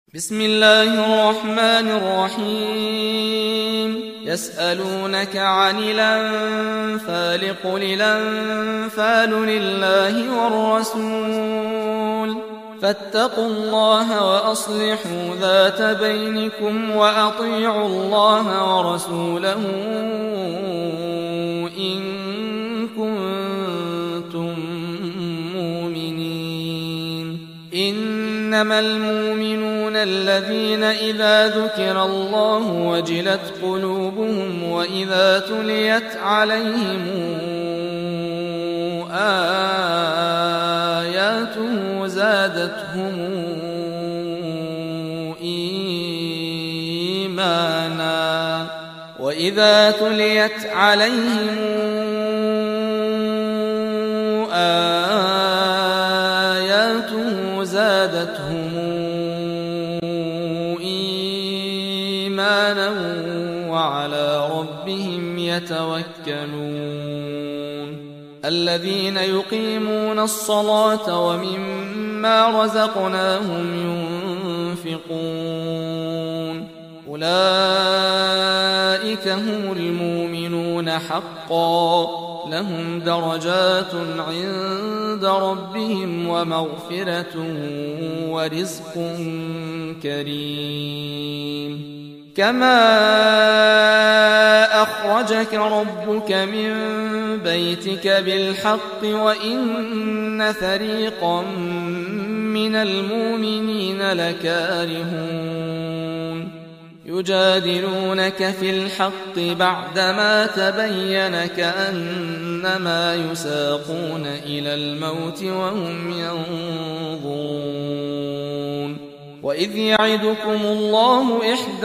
بسم الله الرحمن الرحيم. يسألونك عن الأنفال قل الأنفال لله والرسول فاتقوا الله وأصلحوا ذات بينكم وأطيعوا الله ورسوله إن كنتم مؤمنين. إنما المؤمنون الذين إذا ذكر الله وجلت قلوبهم وإذا تليت عليهم آياته زادتهم إيمانا وإذا تليت عليهم آياته زادتهم إيمانا وعلى ربهم يتوكلون. الذين يقيمون الصلاة ومما رزقناهم ينفقون أولئك هم المؤمنون حقا لهم درجات عند ربهم ومغفرة ورزق كريم. كما أخرجك ربك من بيتك بالحق وإن فريقا من المؤمنين لكارهون يجادلونك في الحق بعدما تبين كأنما يساقون إلى الموت وهم ينظرون. وإذ يعدكم الله إحدى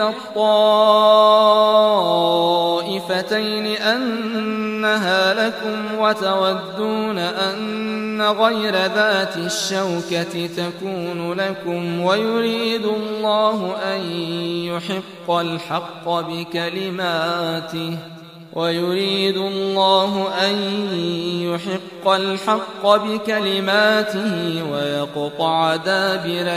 الطائفتين أنها لكم وتودون أن غير ذات الشوكة تكون لكم ويريد الله أن يحق الحق بكلماته ويقطع دابر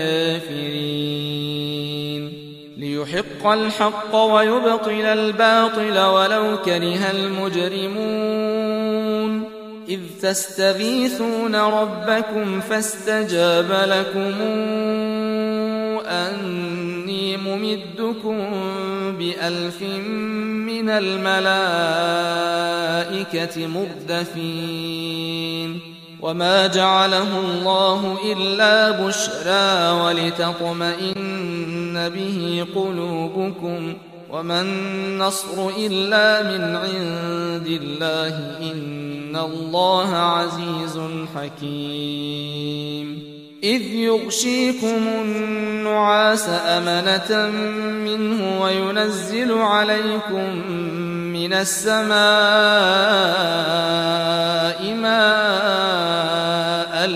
الكافرين. ليحق الحق ويبطل الباطل ولو كره المجرمون. إذ تستغيثون ربكم فاستجاب لكم أني ممدكم ب1000 من الملائكة مردفين. وما جعله الله إلا بشرى ولتطمئن به قلوبكم وما النصر إلا من عند الله إن الله عزيز حكيم. إذ يغشيكم النعاس أمنة منه وينزل عليكم من السماء ماء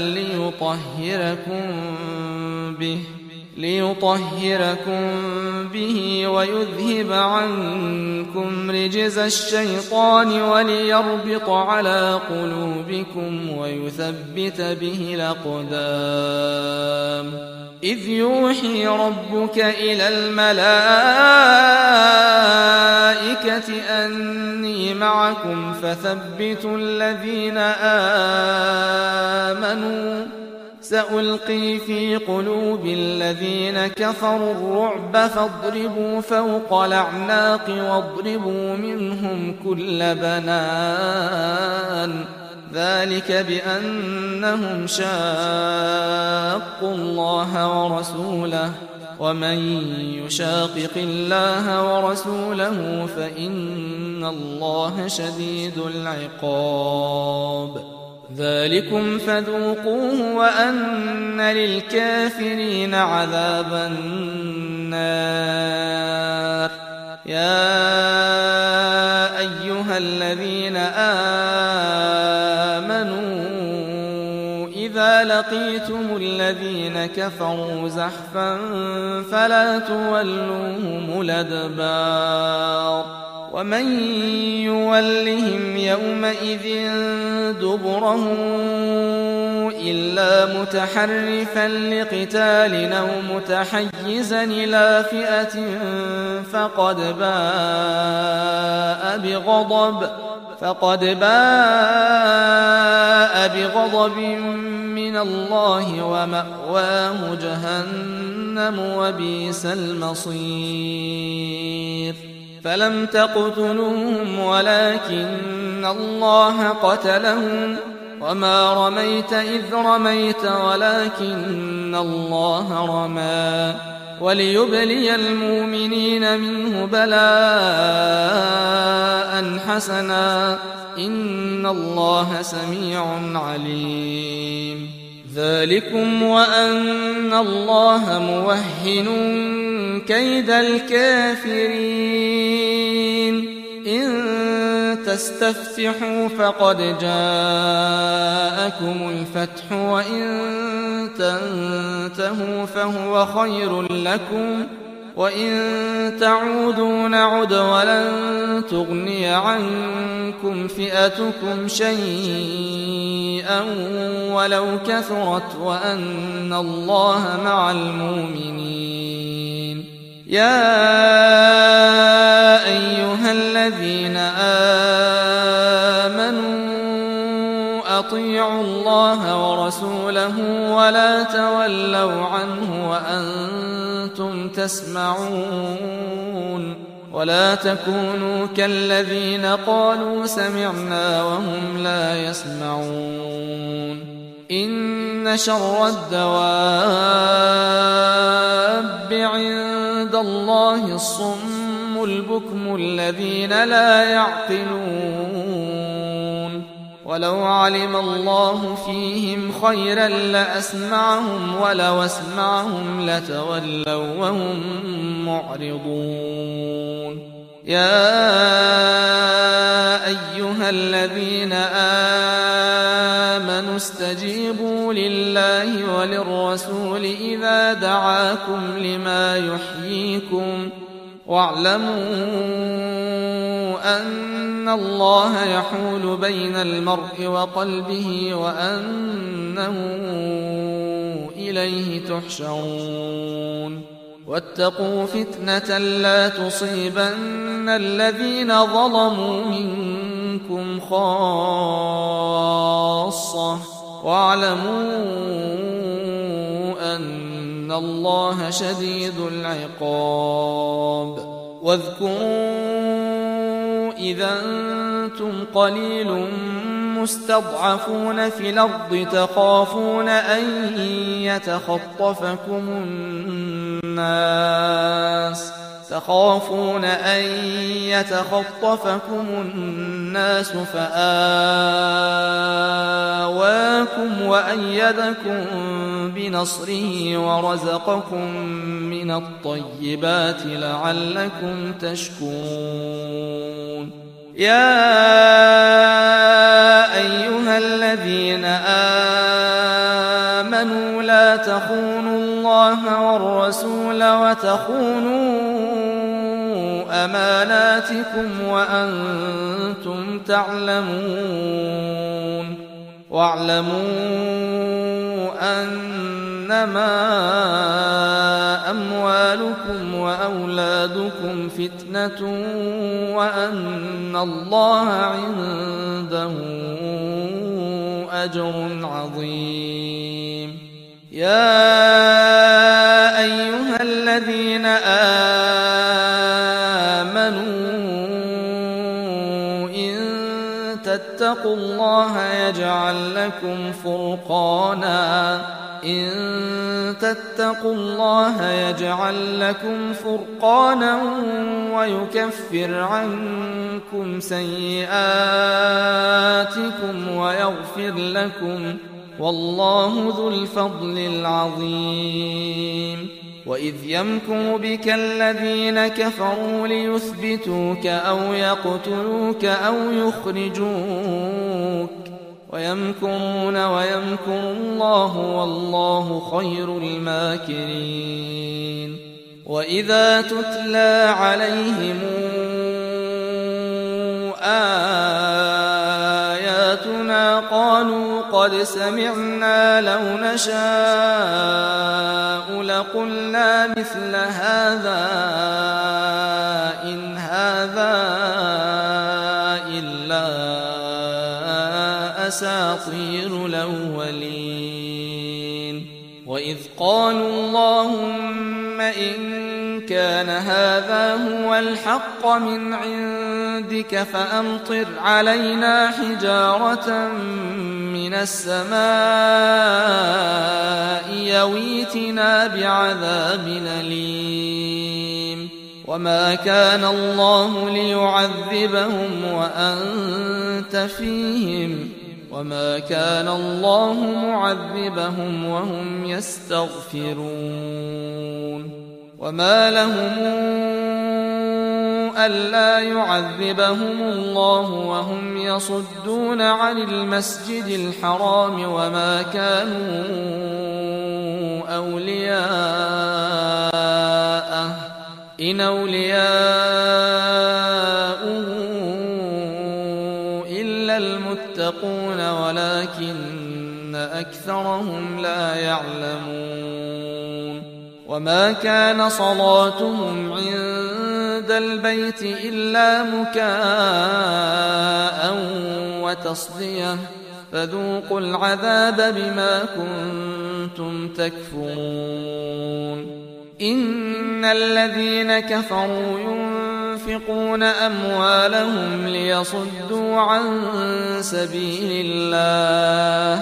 ليطهركم به ويذهب عنكم رجز الشيطان وليربط على قلوبكم ويثبت به الأقدام. إذ يوحي ربك إلى الملائكة أني معكم فثبتوا الذين آمنوا سألقي في قلوب الذين كفروا الرعب فاضربوا فوق الأعناق واضربوا منهم كل بنان ذلك بأنهم شاقوا الله ورسوله ومن يشاقق الله ورسوله فإن الله شديد العقاب. ذلكم فذوقوه وأن للكافرين عذاب النار. يا أيها الذين آمنوا إذا لقيتم الذين كفروا زحفا فلا تولوهم الأدبار ومن يولهم يومئذ دبره إلا متحرفا لقتال أو متحيزا إلى فئة فقد باء بغضب من الله ومأواه جهنم وبئس المصير فلم تقتلوهم ولكن الله قتلهم وما رميت إذ رميت ولكن الله رمى وليبلي المؤمنين منه بلاء حسنا إن الله سميع عليم ذلكم وأن الله موهن كيد الكافرين إن تستفتحوا فقد جاءكم الفتح وإن تنتهوا فهو خير لكم وإن تعودوا نعد ولن تغني عنكم فئتكم شيئا ولو كثرت وأن الله مع المؤمنين يا أيها الذين آمنوا أطيعوا الله ورسوله ولا تولوا عنه وأنتم تسمعون ولا تكونوا كالذين قالوا سمعنا وهم لا يسمعون إن شر الدواب عند الله الصم البكم الذين لا يعقلون ولو علم الله فيهم خيرا لأسمعهم ولو أسمعهم لتولوا وهم معرضون يا أيها الذين آمنوا استجيبوا لله وللرسول إذا دعاكم لما يحييكم واعلموا أن الله يحول بين المرء وقلبه وأنه إليه تحشرون واتقوا فتنة لا تصيبن الذين ظلموا منكم خاصة واعلموا أن الله شديد العقاب واذكروا إذا أنتم قليل مستضعفون في الأرض تخافون أن يتخطفكم الناس فآواكم وأيدكم بنصره ورزقكم من الطيبات لعلكم تشكرون يا أيها الذين آمنوا لا تخونوا الله والرسول وتخونوا أماناتكم وأنتم تعلمون واعلموا أنما أموالكم وأولادكم فتنة وأن الله عنده أجر عظيم يا أيها الذين آمنوا إن تتقوا الله يجعل لكم فرقانا ويكفر عنكم سيئاتكم ويغفر لكم والله ذو الفضل العظيم وإذ يمكر بك الذين كفروا ليثبتوك أو يقتلوك أو يخرجوك ويمكرون ويمكر الله والله خير الماكرين وإذا تتلى عليهم آياتنا قالوا قد سمعنا لو نشاء لقلنا مثل هذا إن هذا إلا أساطير الأولين وإذ قالوا اللهم إن كان هذا هو الحق من عندك فأمطر علينا حجارة من السماء يويتنا بعذاب أليم وما كان الله ليعذبهم وأنت فيهم وما كان الله معذبهم وهم يستغفرون وما لهم ألا يعذبهم الله وهم يصدون عن المسجد الحرام وما كانوا أولياءه إن أولياؤه إلا المتقون ولكن أكثرهم لا يعلمون وما كان صلاتهم عند البيت إلا مكاء وتصدية فذوقوا العذاب بما كنتم تكفرون إن الذين كفروا ينفقون أموالهم ليصدوا عن سبيل الله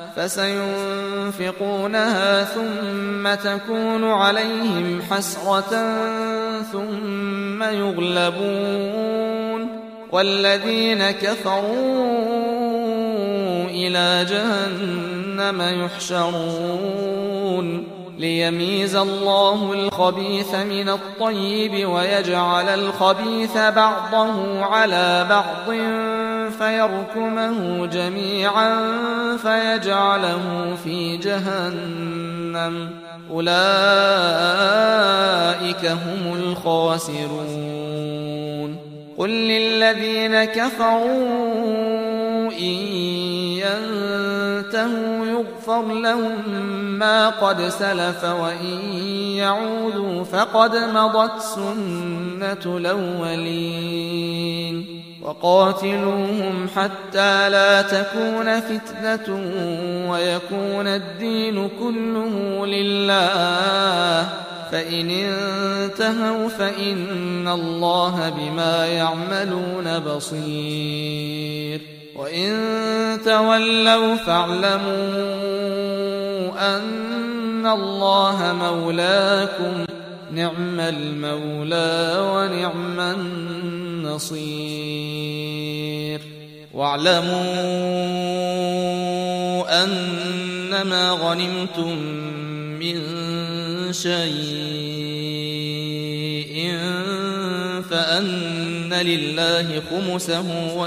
فسينفقونها ثم تكون عليهم حسرة ثم يغلبون والذين كفروا إلى جهنم يحشرون ليميز الله الخبيث من الطيب ويجعل الخبيث بعضه على بعض فيركمه جميعا فيجعله في جهنم أولئك هم الخاسرون قل للذين كفروا إن ينتهوا يغفر لهم ما قد سلف وإن يعودوا فقد مضت سنة الأولين وقاتلوهم حتى لا تكون فتنة ويكون الدين كله لله فإن انتهوا فإن الله بما يعملون بصير وإن تولوا فاعلموا أن الله مولاكم نعم المولى ونعم النصير واعلموا أنما غنمتم من شيء فأن لله خمسه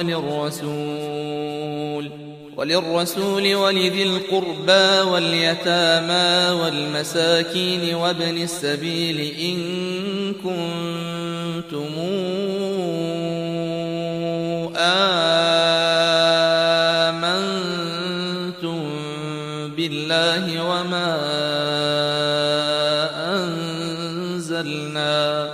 وللرسول ولذي القربى واليتامى والمساكين وابن السبيل إن كنتم آمنتم بالله وما أنزلنا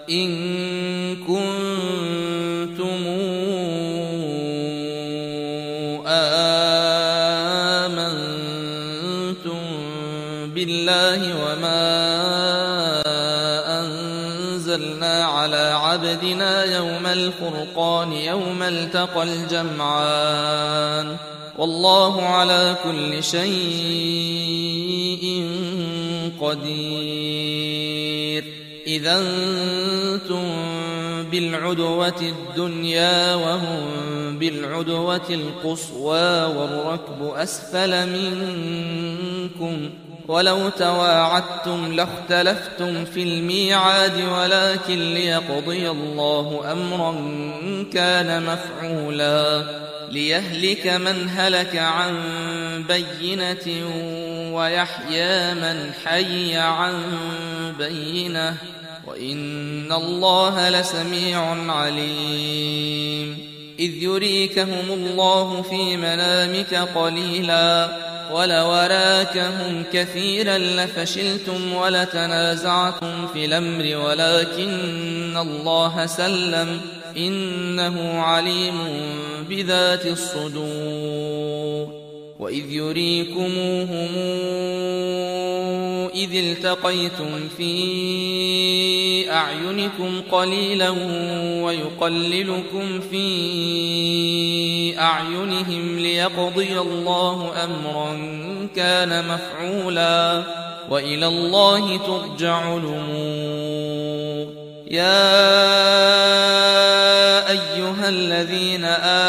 على عبدنا يوم الفرقان يوم التقى الجمعان والله على كل شيء قدير إذا أنتم بالعدوة الدنيا وهم بالعدوة القصوى والركب أسفل منكم ولو تواعدتم لاختلفتم في الميعاد ولكن ليقضي الله أمرا كان مفعولا ليهلك من هلك عن بينة ويحيى من حي عن بينة وإن الله لسميع عليم إذ يريكهم الله في منامك قليلا ولو أراكهم كثيرا لفشلتم ولتنازعتم في الأمر ولكن الله سلم إنه عليم بذات الصدور وإذ يريكموهم إذ التقيتم في أعينكم قليلا ويقللكم في أعينهم ليقضي الله أمرا كان مفعولا وإلى الله ترجع الأمور يا أيها الذين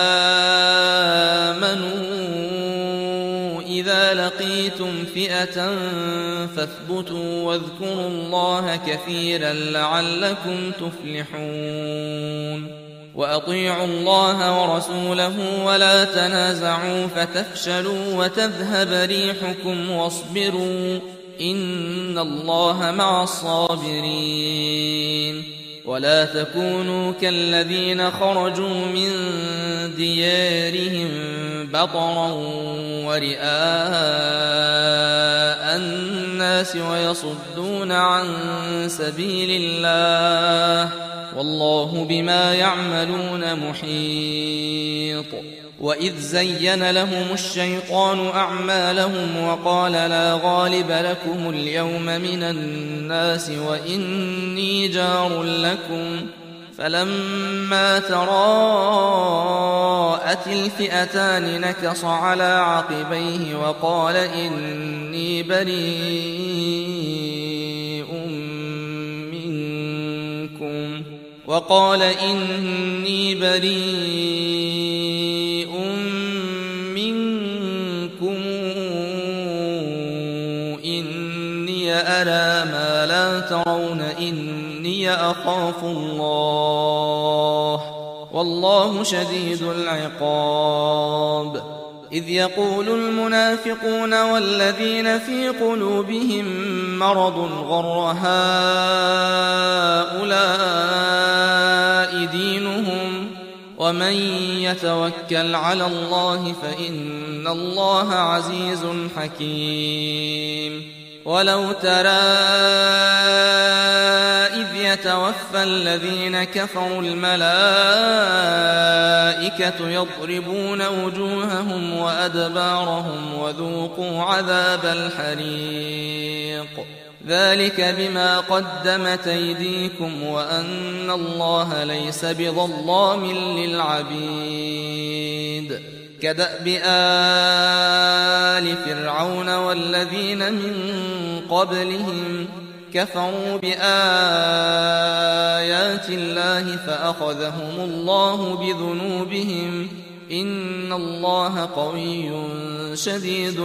آمنوا إذا لقيتم فئة فاثبتوا واذكروا الله كثيرا لعلكم تفلحون وأطيعوا الله ورسوله ولا تنازعوا فتفشلوا وتذهب ريحكم واصبروا إن الله مع الصابرين ولا تكونوا كالذين خرجوا من ديارهم بطرا ورئاء الناس ويصدون عن سبيل الله والله بما يعملون محيط وإذ زين لهم الشيطان أعمالهم وقال لا غالب لكم اليوم من الناس وإني جار لكم فلما تراءت الفئتان نكص على عقبيه وقال إني بريء منكم إني أرى ما لا ترون إني أخاف الله والله شديد العقاب إذ يقول المنافقون والذين في قلوبهم مرض غر هؤلاء دينهم ومن يتوكل على الله فإن الله عزيز حكيم ولو ترى إذ يتوفى الذين كفروا الملائكة يضربون وجوههم وأدبارهم وذوقوا عذاب الحريق ذلك بما قدمت أيديكم وأن الله ليس بظلام للعبيد كدأب آل فرعون والذين من قبلهم كفروا بآيات الله فأخذهم الله بذنوبهم إن الله قوي شديد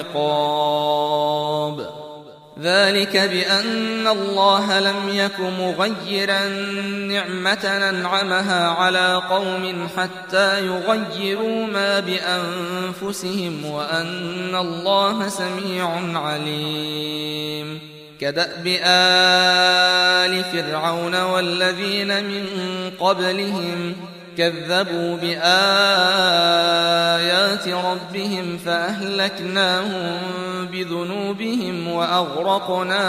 العقاب ذلك بأن الله لم يك مغيرا نعمة أنعمها على قوم حتى يغيروا ما بأنفسهم وأن الله سميع عليم كدأب آل فرعون والذين من قبلهم كذبوا بآيات ربهم فأهلكناهم بذنوبهم وأغرقنا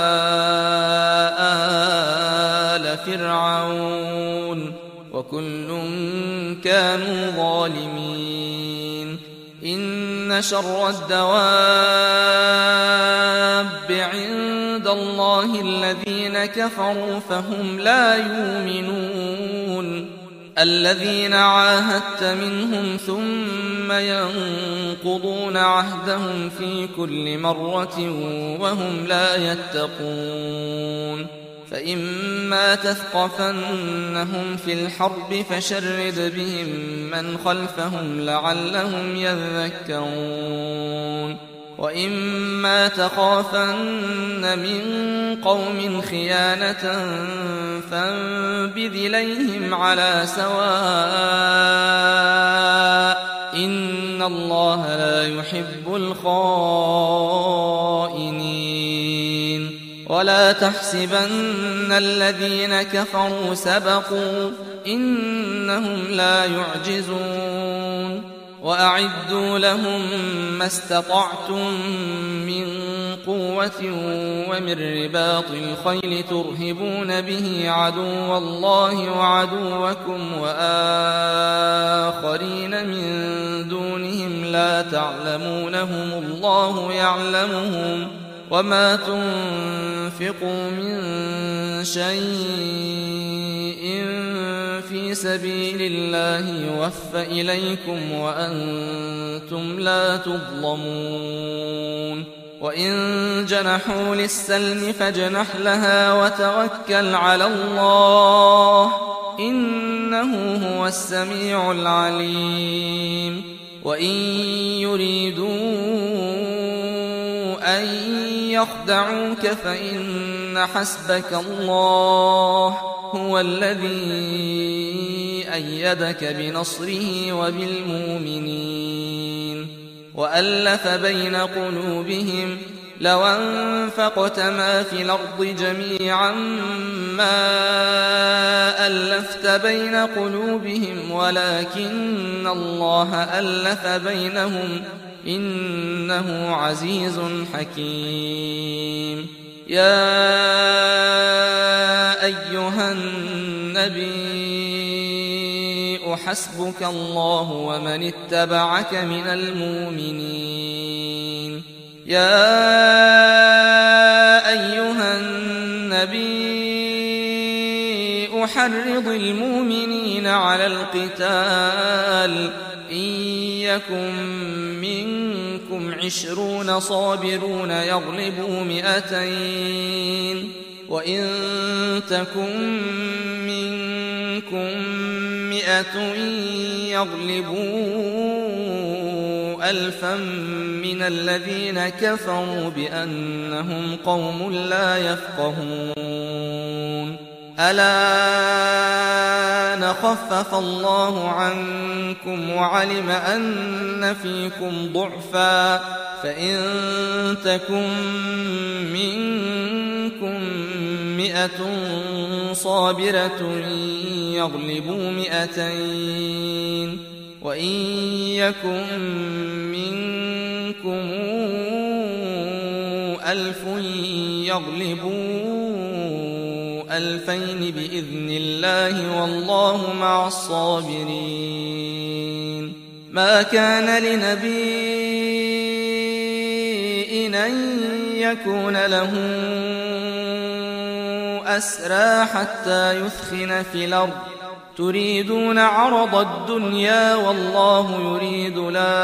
آل فرعون وكل كانوا ظالمين إن شر الدواب عند الله الذين كفروا فهم لا يؤمنون الذين عاهدت منهم ثم ينقضون عهدهم في كل مرة وهم لا يتقون فإما تثقفنهم في الحرب فشرد بهم من خلفهم لعلهم يذكرون وإما تخافن من قوم خيانة فانبذ إليهم على سواء إن الله لا يحب الخائنين ولا تحسبن الذين كفروا سبقوا إنهم لا يعجزون وأعدوا لهم ما استطعتم من قوة ومن رباط الخيل ترهبون به عدو الله وعدوكم وآخرين من دونهم لا تعلمونهم الله يعلمهم وما تنفقوا من شيء في سبيل الله يوفى إليكم وأنتم لا تظلمون وإن جنحوا للسلم فاجنح لها وتوكل على الله إنه هو السميع العليم وإن يريدوا أن يخدعوك فإن حسبك الله هو الذي أيدك بنصره وبالمؤمنين وألف بين قلوبهم لو أنفقت ما في الأرض جميعا ما ألفت بين قلوبهم ولكن الله ألف بينهم إنه عزيز حكيم يا أيها النبي حسبك الله ومن اتبعك من المؤمنين يا أيها النبي حرض المؤمنين على القتال إن يكن منكم 20 صابرون يغلبوا 200 وإن تكن منكم 100 يغلبوا 1000 من الذين كفروا بأنهم قوم لا يفقهون ألا خفف الله عنكم وعلم أن فيكم ضعفا فإن تكن منكم 100 صابرة يغلبوا 200 وإن يكن منكم 1000 يغلبوا 2000 بإذن الله والله مع الصابرين ما كان لنبي أن يكون له أسرى حتى يثخن في الأرض تريدون عرض الدنيا والله يريد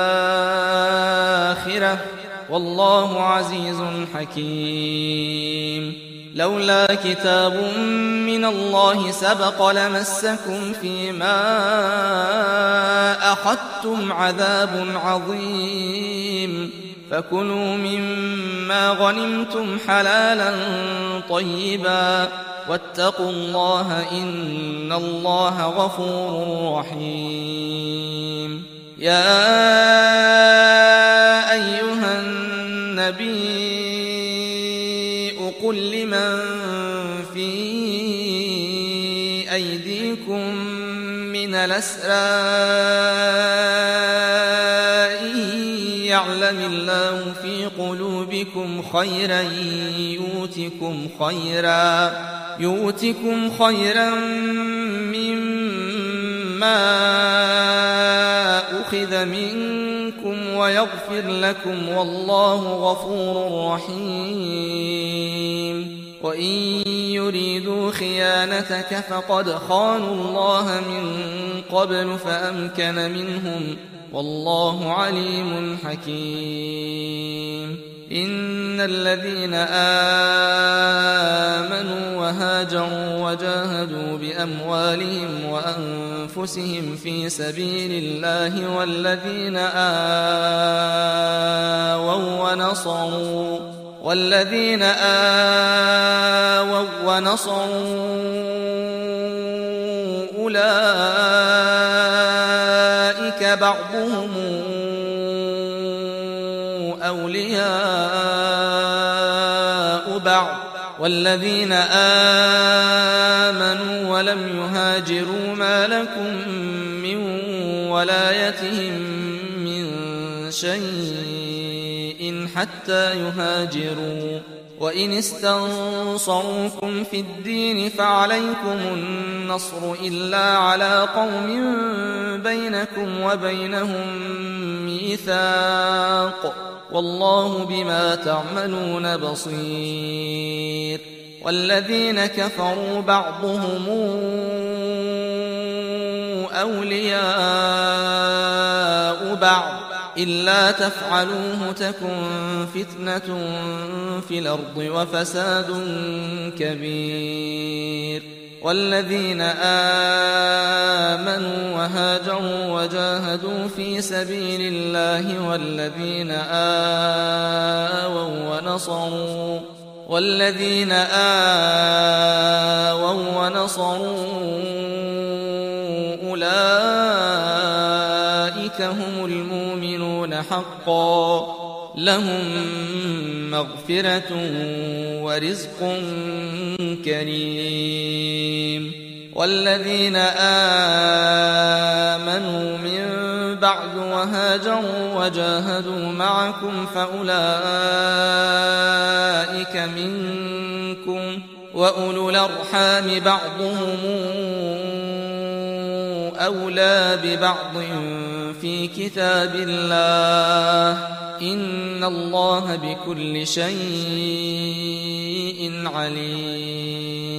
الآخرة والله عزيز حكيم لولا كتاب من الله سبق لمسكم فيما أخذتم عذاب عظيم فكلوا مما غنمتم حلالا طيبا واتقوا الله إن الله غفور رحيم يا أيها النبي قل لمن في أيديكم من الأسرى يعلم الله في قلوبكم خيرا يؤتكم خيرا مما أخذ منكم ويغفر لكم والله غفور رحيم وإن يريدوا خيانتك فقد خانوا الله من قبل فأمكن منهم والله عليم حكيم إن الذين آمنوا وهاجروا وجاهدوا بأموالهم وأنفسهم في سبيل الله والذين آووا ونصروا أولئك بعضهم أولياء بعض والذين آمنوا ولم يهاجروا ما لكم من ولايتهم من شيء حتى يهاجروا، وإن استنصروكم في الدين فعليكم النصر إلا على قوم بينكم وبينهم ميثاق، والله بما تعملون بصير. والذين كفروا بعضهم أولياء بعض إلا تفعلوه تكن فتنة في الأرض وفساد كبير. والذين آمنوا وهاجروا وجاهدوا في سبيل الله والذين آووا ونصروا أولئك هم المؤمنون حقا، لهم مغفرة ورزق كريم. والذين آمنوا من بعد وهاجروا وجاهدوا معكم فأولئك منكم، وأولو الأرحام بعضهم أولى ببعض في كتاب الله، إن الله بكل شيء عليم.